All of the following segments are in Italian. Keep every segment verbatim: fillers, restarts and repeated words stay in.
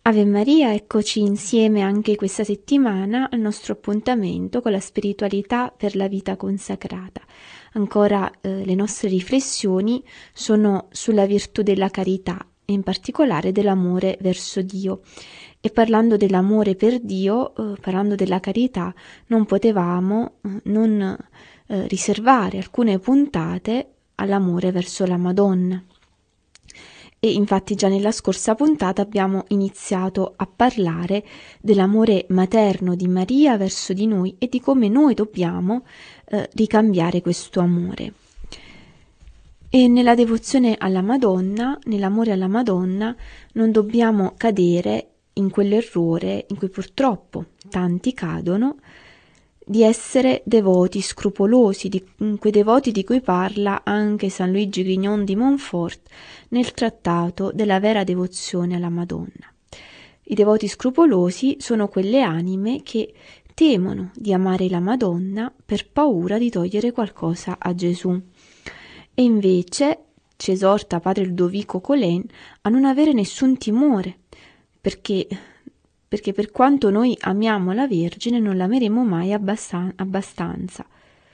Ave Maria, eccoci insieme anche questa settimana al nostro appuntamento con la spiritualità per la vita consacrata. Ancora eh, le nostre riflessioni sono sulla virtù della carità e in particolare dell'amore verso Dio. E parlando dell'amore per Dio, eh, parlando della carità, non potevamo eh, non eh, riservare alcune puntate all'amore verso la Madonna. E infatti già nella scorsa puntata abbiamo iniziato a parlare dell'amore materno di Maria verso di noi e di come noi dobbiamo eh, ricambiare questo amore. E nella devozione alla Madonna, nell'amore alla Madonna, non dobbiamo cadere in quell'errore in cui purtroppo tanti cadono, di essere devoti scrupolosi, di quei devoti di cui parla anche San Luigi Grignon di Montfort nel trattato della vera devozione alla Madonna. I devoti scrupolosi sono quelle anime che temono di amare la Madonna per paura di togliere qualcosa a Gesù. E invece ci esorta padre Ludovico Colin a non avere nessun timore, perché perché per quanto noi amiamo la Vergine non l'ameremo mai abbastan- abbastanza.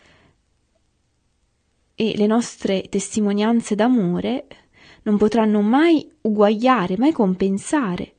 E le nostre testimonianze d'amore non potranno mai uguagliare, mai compensare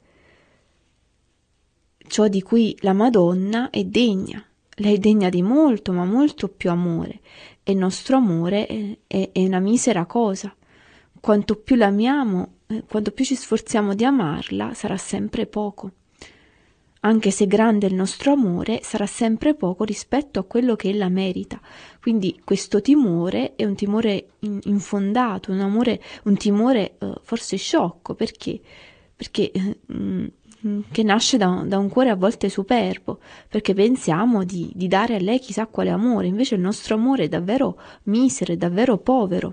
ciò di cui la Madonna è degna. Lei è degna di molto, ma molto più amore, e il nostro amore è, è, è una misera cosa. Quanto più l'amiamo, eh, quanto più ci sforziamo di amarla, sarà sempre poco. Anche se grande il nostro amore, sarà sempre poco rispetto a quello che ella merita. Quindi questo timore è un timore in, infondato, un amore, un timore eh, forse sciocco, perché? Perché eh, che nasce da, da un cuore a volte superbo, perché pensiamo di, di dare a lei chissà quale amore, invece il nostro amore è davvero misero, è davvero povero.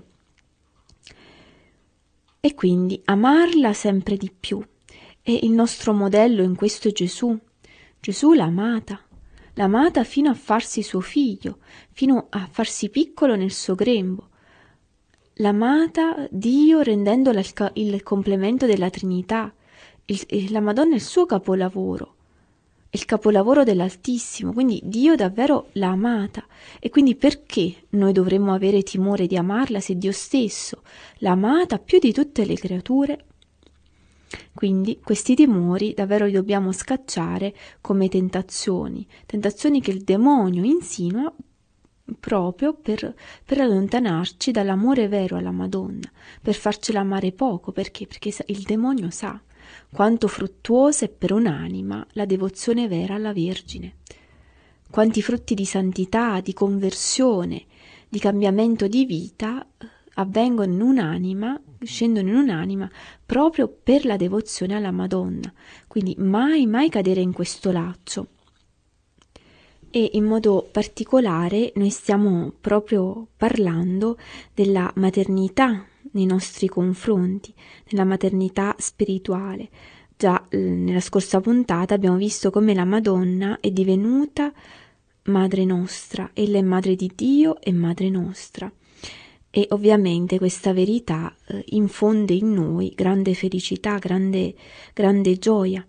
E quindi amarla sempre di più. E il nostro modello in questo è Gesù. Gesù l'ha amata, l'ha amata fino a farsi suo figlio, fino a farsi piccolo nel suo grembo. L'ha amata Dio rendendola il, ca- il complemento della Trinità. Il, la Madonna è il suo capolavoro, è il capolavoro dell'Altissimo, quindi Dio davvero l'ha amata. E quindi perché noi dovremmo avere timore di amarla se Dio stesso l'ha amata più di tutte le creature? Quindi questi timori davvero li dobbiamo scacciare come tentazioni, tentazioni che il demonio insinua proprio per, per allontanarci dall'amore vero alla Madonna, per farcela amare poco. Perché? Perché il demonio sa quanto fruttuosa è per un'anima la devozione vera alla Vergine, quanti frutti di santità, di conversione, di cambiamento di vita avvengono in un'anima, scendono in un'anima proprio per la devozione alla Madonna. Quindi mai, mai cadere in questo laccio. E in modo particolare noi stiamo proprio parlando della maternità nei nostri confronti, della maternità spirituale. Già eh, nella scorsa puntata abbiamo visto come la Madonna è divenuta madre nostra, ella è madre di Dio e madre nostra. E ovviamente questa verità eh, infonde in noi grande felicità, grande, grande gioia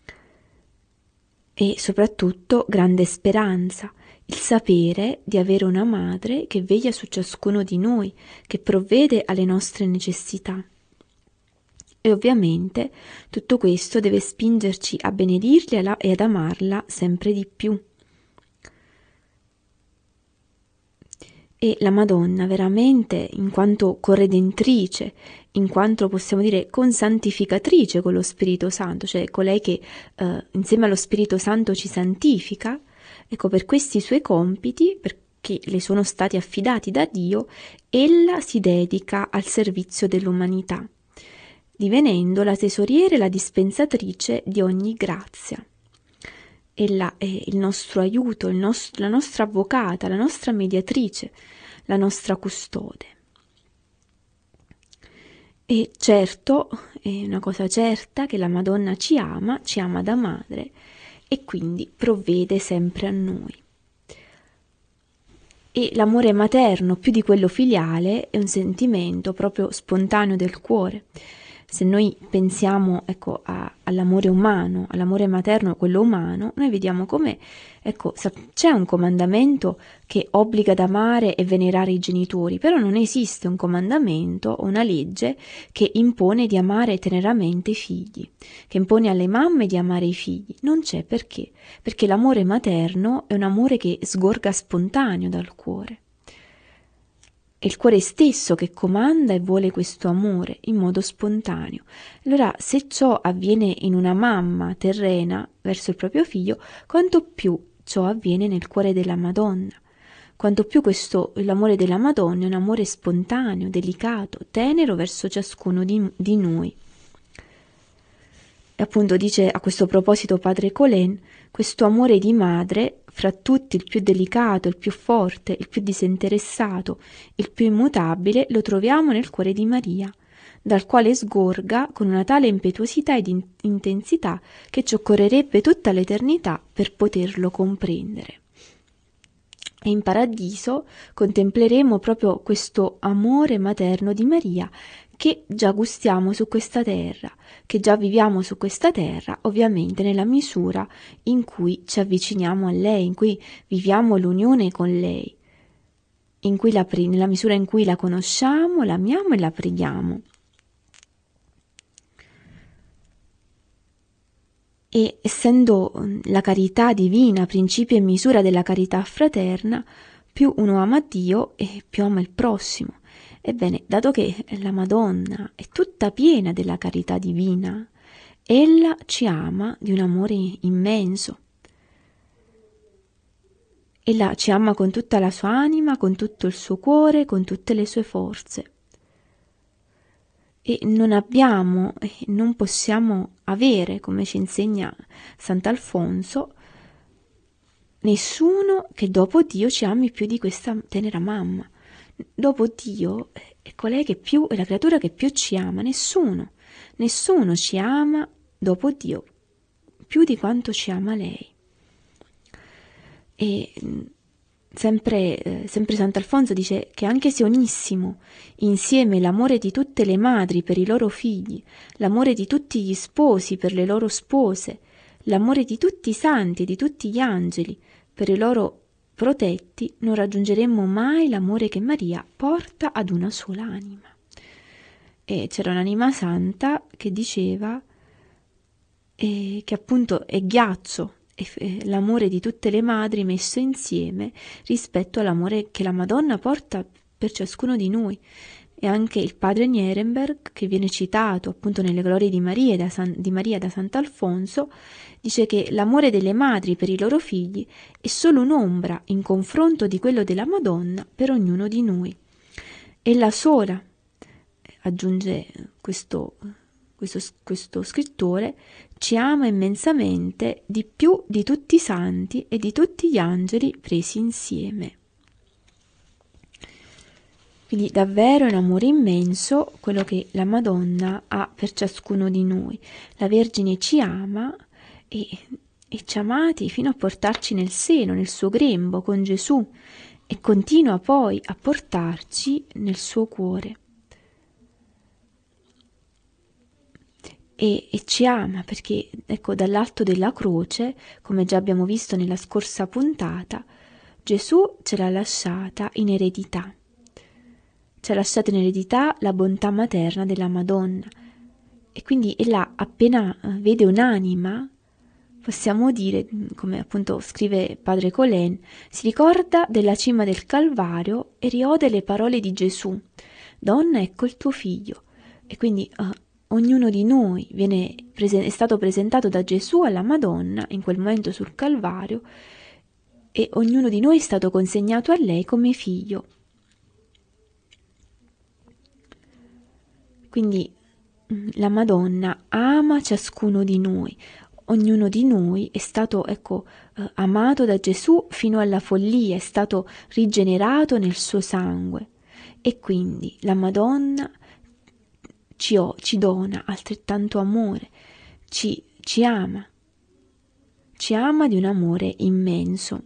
e soprattutto grande speranza, il sapere di avere una madre che veglia su ciascuno di noi, che provvede alle nostre necessità. E ovviamente tutto questo deve spingerci a benedirla e ad amarla sempre di più. E la Madonna veramente, in quanto corredentrice, in quanto possiamo dire consantificatrice con lo Spirito Santo, cioè colei che eh, insieme allo Spirito Santo ci santifica, ecco, per questi suoi compiti, perché le sono stati affidati da Dio, ella si dedica al servizio dell'umanità, divenendo la tesoriera e la dispensatrice di ogni grazia. Ella è il nostro aiuto, il nostro, la nostra avvocata, la nostra mediatrice, la nostra custode. E certo, è una cosa certa che la Madonna ci ama, ci ama da madre e quindi provvede sempre a noi. E l'amore materno, più di quello filiale, è un sentimento proprio spontaneo del cuore. se noi pensiamo, ecco, a, all'amore umano, all'amore materno, quello umano, noi vediamo come, ecco, c'è un comandamento che obbliga ad amare e venerare i genitori, però non esiste un comandamento o una legge che impone di amare teneramente i figli, che impone alle mamme di amare i figli. Non c'è, perché? Perché l'amore materno è un amore che sgorga spontaneo dal cuore. È il cuore stesso che comanda e vuole questo amore in modo spontaneo. Allora, se ciò avviene in una mamma terrena verso il proprio figlio, quanto più ciò avviene nel cuore della Madonna. Quanto più questo, l'amore della Madonna è un amore spontaneo, delicato, tenero verso ciascuno di, di noi. E appunto dice a questo proposito padre Colin, questo amore di madre, fra tutti il più delicato, il più forte, il più disinteressato, il più immutabile, lo troviamo nel cuore di Maria, dal quale sgorga con una tale impetuosità ed in- intensità che ci occorrerebbe tutta l'eternità per poterlo comprendere. E in paradiso contempleremo proprio questo amore materno di Maria che già gustiamo su questa terra, che già viviamo su questa terra, ovviamente nella misura in cui ci avviciniamo a lei, in cui viviamo l'unione con lei, in cui la, nella misura in cui la conosciamo, la amiamo e la preghiamo. E essendo la carità divina principio e misura della carità fraterna, più uno ama Dio e più ama il prossimo. Ebbene, dato che la Madonna è tutta piena della carità divina, ella ci ama di un amore immenso. Ella ci ama con tutta la sua anima, con tutto il suo cuore, con tutte le sue forze. E non abbiamo e non possiamo avere, come ci insegna Sant'Alfonso, nessuno che dopo Dio ci ami più di questa tenera mamma. Dopo Dio è colei che più, è la creatura che più ci ama, nessuno, nessuno ci ama dopo Dio più di quanto ci ama lei. E sempre, eh, sempre Sant'Alfonso dice che anche se unissimo insieme l'amore di tutte le madri per i loro figli, l'amore di tutti gli sposi per le loro spose, l'amore di tutti i santi e di tutti gli angeli per i loro protetti, non raggiungeremmo mai l'amore che Maria porta ad una sola anima. E c'era un'anima santa che diceva eh, che appunto è ghiaccio eh, l'amore di tutte le madri messo insieme rispetto all'amore che la Madonna porta per ciascuno di noi. E anche il padre Nierenberg, che viene citato appunto nelle glorie di Maria da, San, di Maria da Sant'Alfonso, dice che l'amore delle madri per i loro figli è solo un'ombra in confronto di quello della Madonna per ognuno di noi. E la sola, aggiunge questo, questo, questo scrittore, ci ama immensamente di più di tutti i santi e di tutti gli angeli presi insieme. Quindi davvero è un amore immenso quello che la Madonna ha per ciascuno di noi. La Vergine ci ama e, e ci ha amati fino a portarci nel seno, nel suo grembo con Gesù, e continua poi a portarci nel suo cuore. E, e ci ama perché, ecco, dall'alto della croce, come già abbiamo visto nella scorsa puntata, Gesù ce l'ha lasciata in eredità. Ci ha lasciato in eredità la bontà materna della Madonna. E quindi ella appena vede un'anima, possiamo dire, come appunto scrive padre Colin, si ricorda della cima del Calvario e riode le parole di Gesù: Donna, ecco il tuo figlio. E quindi uh, ognuno di noi viene prese- è stato presentato da Gesù alla Madonna in quel momento sul Calvario, e ognuno di noi è stato consegnato a lei come figlio. Quindi la Madonna ama ciascuno di noi, ognuno di noi è stato, ecco, eh, amato da Gesù fino alla follia, è stato rigenerato nel suo sangue, e quindi la Madonna ci, o, ci dona altrettanto amore, ci, ci ama, ci ama di un amore immenso.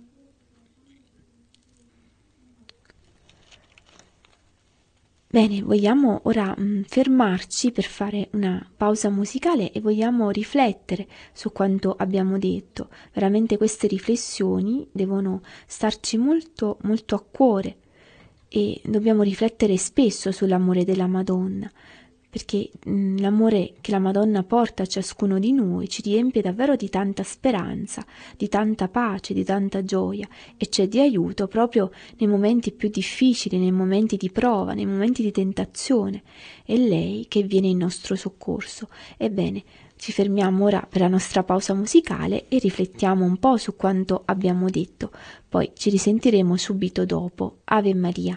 Bene, vogliamo ora mh, fermarci per fare una pausa musicale e vogliamo riflettere su quanto abbiamo detto. Veramente queste riflessioni devono starci molto, molto a cuore e dobbiamo riflettere spesso sull'amore della Madonna, perché mh, l'amore che la Madonna porta a ciascuno di noi ci riempie davvero di tanta speranza, di tanta pace, di tanta gioia e c'è di aiuto proprio nei momenti più difficili, nei momenti di prova, nei momenti di tentazione. È lei che viene in nostro soccorso. Ebbene, ci fermiamo ora per la nostra pausa musicale e riflettiamo un po' su quanto abbiamo detto, poi ci risentiremo subito dopo. Ave Maria.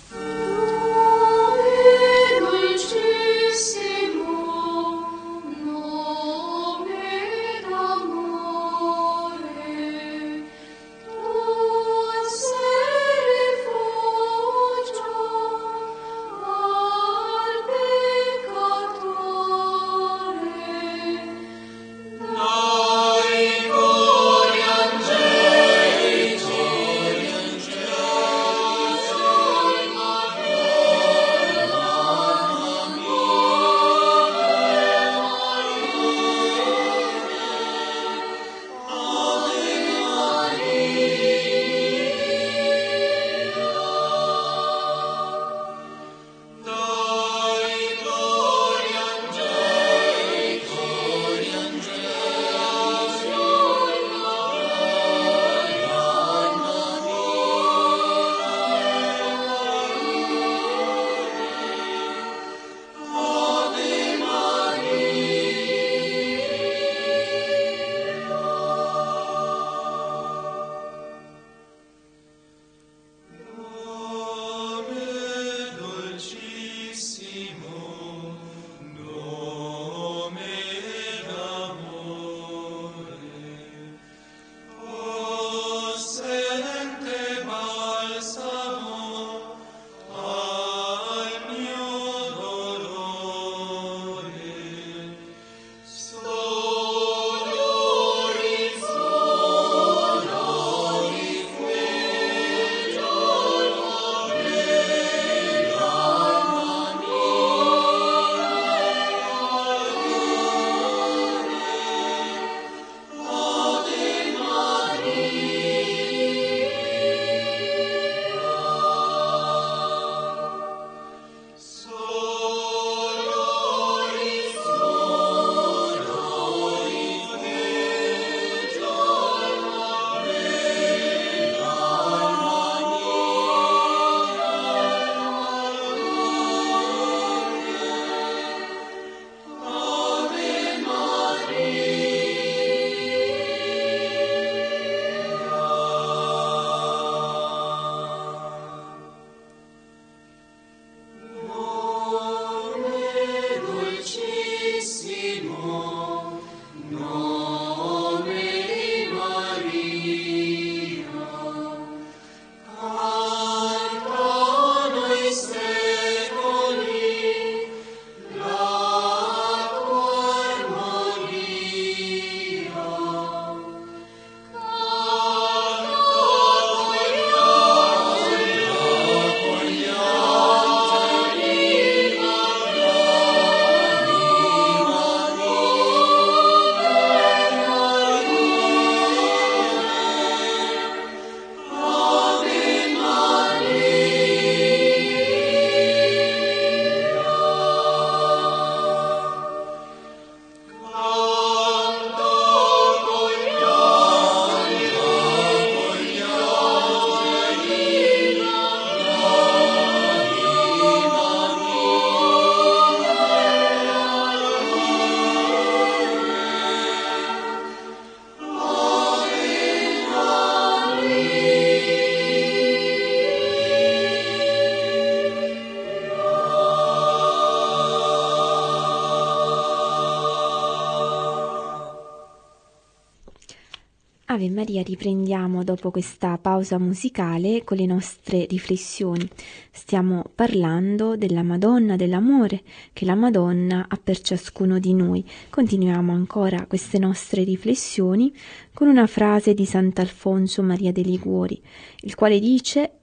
Ave Maria, riprendiamo dopo questa pausa musicale con le nostre riflessioni. Stiamo parlando della Madonna, dell'amore che la Madonna ha per ciascuno di noi. Continuiamo ancora queste nostre riflessioni con una frase di Sant'Alfonso Maria de Liguori, il quale dice: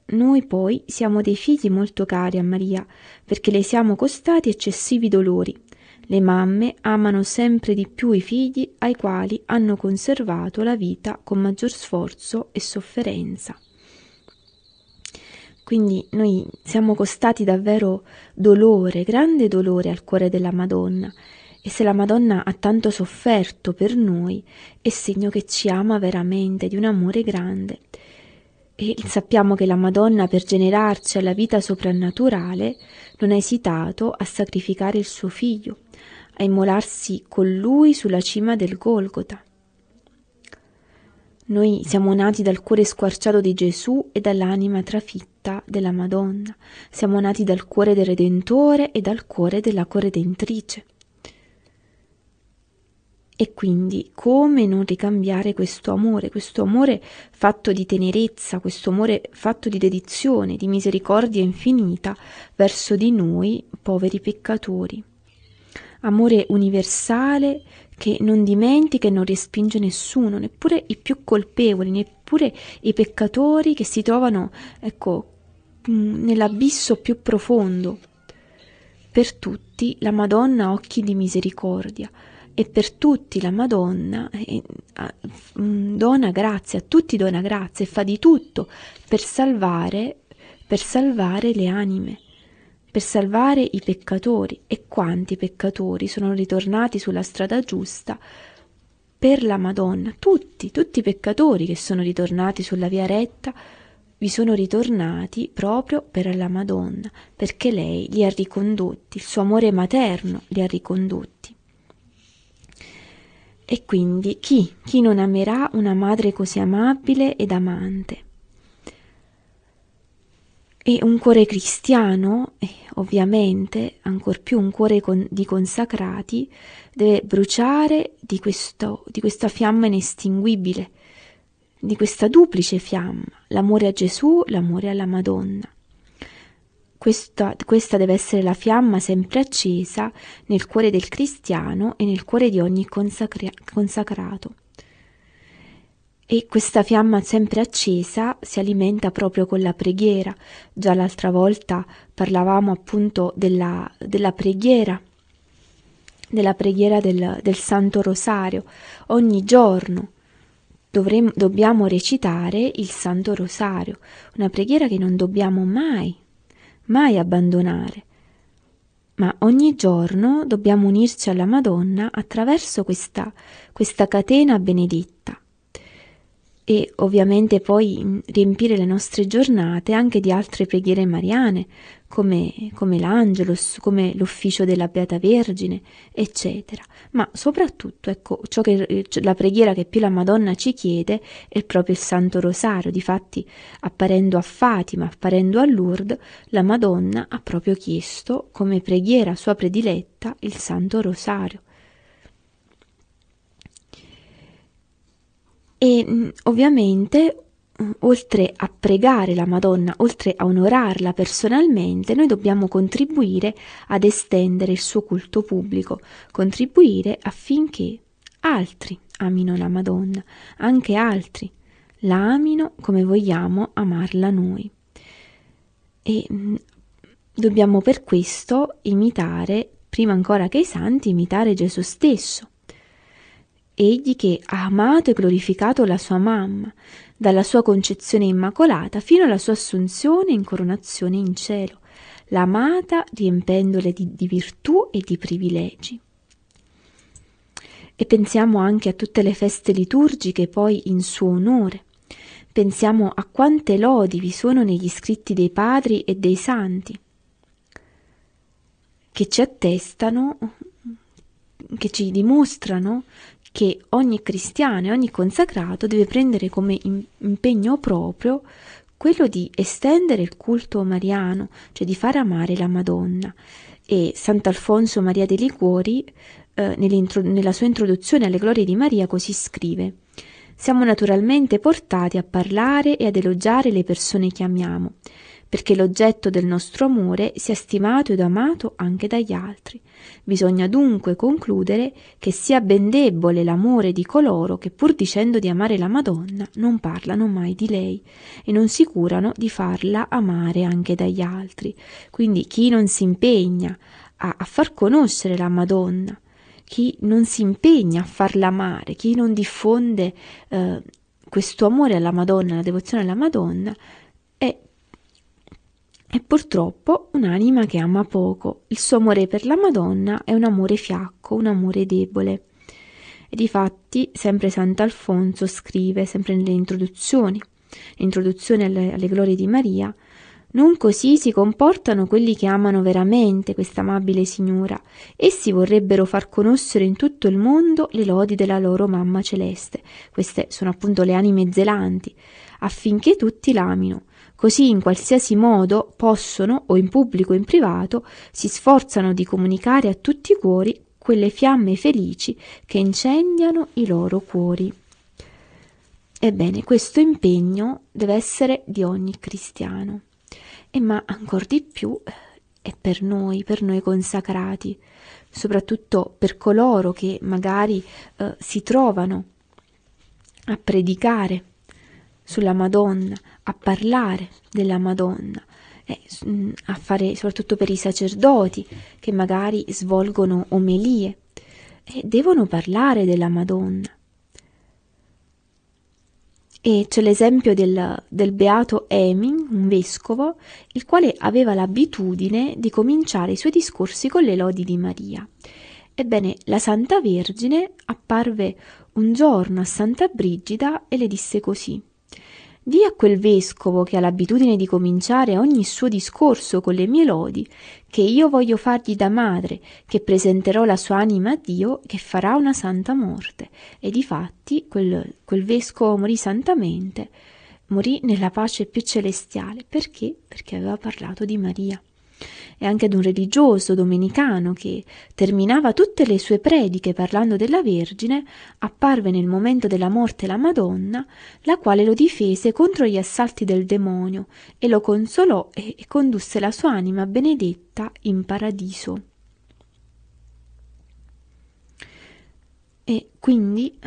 noi poi siamo dei figli molto cari a Maria, perché le siamo costati eccessivi dolori. Le mamme amano sempre di più i figli ai quali hanno conservato la vita con maggior sforzo e sofferenza. Quindi noi siamo costati davvero dolore, grande dolore al cuore della Madonna, e se la Madonna ha tanto sofferto per noi, è segno che ci ama veramente, di un amore grande. E sappiamo che la Madonna, per generarci alla vita soprannaturale, non ha esitato a sacrificare il suo figlio, a immolarsi con lui sulla cima del Golgota. Noi siamo nati dal cuore squarciato di Gesù e dall'anima trafitta della Madonna. Siamo nati dal cuore del Redentore e dal cuore della corredentrice. E quindi come non ricambiare questo amore, questo amore fatto di tenerezza, questo amore fatto di dedizione, di misericordia infinita verso di noi, poveri peccatori. Amore universale che non dimentica e non respinge nessuno, neppure i più colpevoli, neppure i peccatori che si trovano, ecco, nell'abisso più profondo. Per tutti la Madonna ha occhi di misericordia, e per tutti la Madonna eh, dona grazia, a tutti dona grazia e fa di tutto per salvare, per salvare le anime, per salvare i peccatori. E quanti peccatori sono ritornati sulla strada giusta per la Madonna? Tutti, tutti i peccatori che sono ritornati sulla via retta vi sono ritornati proprio per la Madonna, perché lei li ha ricondotti, il suo amore materno li ha ricondotti. E quindi chi, chi non amerà una madre così amabile ed amante? E un cuore cristiano, e ovviamente ancor più un cuore con, di consacrati, deve bruciare di, questo, di questa fiamma inestinguibile, di questa duplice fiamma, l'amore a Gesù, l'amore alla Madonna. Questa, questa deve essere la fiamma sempre accesa nel cuore del cristiano e nel cuore di ogni consacra- consacrato. E questa fiamma sempre accesa si alimenta proprio con la preghiera. Già l'altra volta parlavamo appunto della, della preghiera, della preghiera del, del Santo Rosario. Ogni giorno dovremo, dobbiamo recitare il Santo Rosario, una preghiera che non dobbiamo mai mai abbandonare, ma ogni giorno dobbiamo unirci alla Madonna attraverso questa, questa catena benedetta e ovviamente poi riempire le nostre giornate anche di altre preghiere mariane come, come l'Angelus, come l'ufficio della Beata Vergine, eccetera. Ma soprattutto, ecco, ciò che la preghiera che più la Madonna ci chiede è proprio il Santo Rosario. Difatti, apparendo a Fatima, apparendo a Lourdes, la Madonna ha proprio chiesto come preghiera sua prediletta il Santo Rosario. E ovviamente, oltre a pregare la Madonna, oltre a onorarla personalmente, noi dobbiamo contribuire ad estendere il suo culto pubblico, contribuire affinché altri amino la Madonna, anche altri la amino come vogliamo amarla noi. E dobbiamo per questo imitare, prima ancora che i santi, imitare Gesù stesso. Egli che ha amato e glorificato la sua mamma, dalla sua concezione immacolata fino alla sua assunzione e incoronazione in cielo, l'ha amata riempendole di, di virtù e di privilegi. E pensiamo anche a tutte le feste liturgiche poi in suo onore. Pensiamo a quante lodi vi sono negli scritti dei padri e dei santi, che ci attestano, che ci dimostrano che ogni cristiano e ogni consacrato deve prendere come impegno proprio quello di estendere il culto mariano, cioè di far amare la Madonna. E Sant'Alfonso Maria de' Liguori, eh, nella sua introduzione alle glorie di Maria, così scrive: siamo naturalmente portati a parlare e ad elogiare le persone che amiamo, perché l'oggetto del nostro amore sia stimato ed amato anche dagli altri. Bisogna dunque concludere che sia ben debole l'amore di coloro che, pur dicendo di amare la Madonna, non parlano mai di lei e non si curano di farla amare anche dagli altri. Quindi chi non si impegna a, a far conoscere la Madonna, chi non si impegna a farla amare, chi non diffonde eh, questo amore alla Madonna, la devozione alla Madonna, è, è purtroppo un'anima che ama poco. Il suo amore per la Madonna è un amore fiacco, un amore debole. E difatti sempre Sant'Alfonso scrive, sempre nelle introduzioni, l'introduzione alle, alle glorie di Maria: non così si comportano quelli che amano veramente questa amabile signora. Essi vorrebbero far conoscere in tutto il mondo le lodi della loro mamma celeste. Queste sono appunto le anime zelanti, affinché tutti l'amino. Così in qualsiasi modo possono, o in pubblico o in privato, si sforzano di comunicare a tutti i cuori quelle fiamme felici che incendiano i loro cuori. Ebbene, questo impegno deve essere di ogni cristiano. E ma ancor di più è per noi, per noi consacrati, soprattutto per coloro che magari eh, si trovano a predicare sulla Madonna, a parlare della Madonna, eh, a fare, soprattutto per i sacerdoti che magari svolgono omelie e devono parlare della Madonna. E c'è l'esempio del, del beato Emin, un vescovo, il quale aveva l'abitudine di cominciare i suoi discorsi con le lodi di Maria. Ebbene, la Santa Vergine apparve un giorno a Santa Brigida e le disse così: «Dì a quel vescovo che ha l'abitudine di cominciare ogni suo discorso con le mie lodi, che io voglio fargli da madre, che presenterò la sua anima a Dio, che farà una santa morte». E difatti quel, quel vescovo morì santamente, morì nella pace più celestiale. Perché? Perché aveva parlato di Maria. E anche ad un religioso domenicano che terminava tutte le sue prediche parlando della Vergine, apparve nel momento della morte la Madonna, la quale lo difese contro gli assalti del demonio e lo consolò e, e condusse la sua anima benedetta in paradiso. E quindi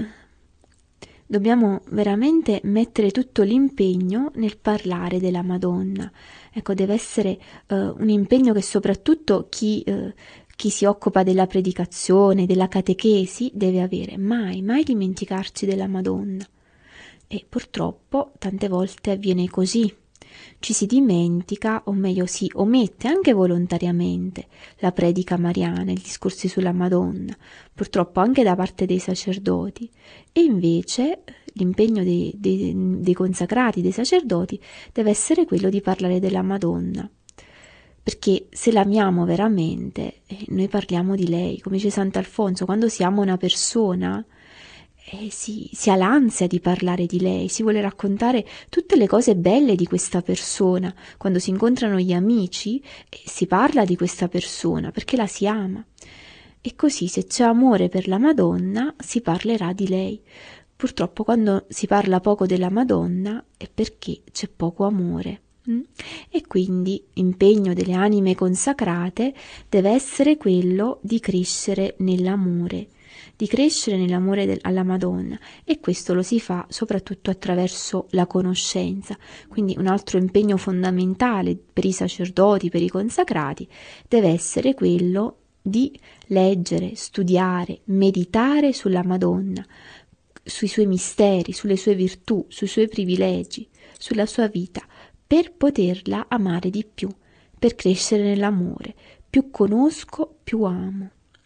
dobbiamo veramente mettere tutto l'impegno nel parlare della Madonna. Ecco, deve essere uh, un impegno che soprattutto chi, uh, chi si occupa della predicazione, della catechesi, deve avere. Mai, mai dimenticarci della Madonna. E purtroppo tante volte avviene così. Ci si dimentica, o meglio si omette anche volontariamente la predica mariana, i discorsi sulla Madonna, purtroppo anche da parte dei sacerdoti, e invece l'impegno dei, dei, dei consacrati, dei sacerdoti, deve essere quello di parlare della Madonna, perché se l'amiamo veramente, eh, noi parliamo di lei. Come dice Sant'Alfonso, quando si ama una persona, Eh, si, si ha l'ansia di parlare di lei, si vuole raccontare tutte le cose belle di questa persona. Quando si incontrano gli amici, eh, si parla di questa persona perché la si ama. E così, se c'è amore per la Madonna, si parlerà di lei. Purtroppo quando si parla poco della Madonna è perché c'è poco amore. Mm? E quindi l'impegno delle anime consacrate deve essere quello di crescere nell'amore, di crescere nell'amore del, alla Madonna, e questo lo si fa soprattutto attraverso la conoscenza. Quindi un altro impegno fondamentale per i sacerdoti, per i consacrati, deve essere quello di leggere, studiare, meditare sulla Madonna, sui suoi misteri, sulle sue virtù, sui suoi privilegi, sulla sua vita, per poterla amare di più, per crescere nell'amore. Più conosco, più amo.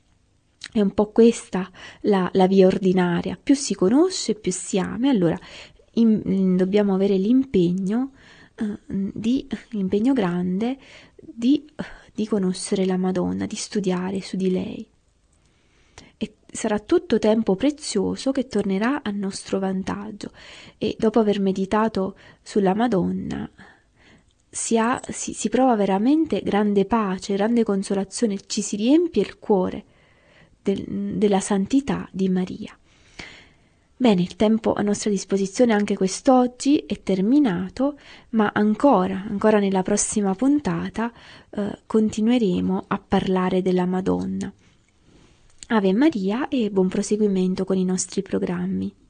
È un po' questa la, la via ordinaria: più si conosce, più si ama. Allora in, in, dobbiamo avere l'impegno, eh, di, l'impegno grande di, di conoscere la Madonna, di studiare su di lei. E sarà tutto tempo prezioso che tornerà a nostro vantaggio. E dopo aver meditato sulla Madonna, si, ha, si, si prova veramente grande pace, grande consolazione, ci si riempie il cuore della santità di Maria. Bene, il tempo a nostra disposizione anche quest'oggi è terminato, ma ancora, ancora nella prossima puntata eh, continueremo a parlare della Madonna. Ave Maria e buon proseguimento con i nostri programmi.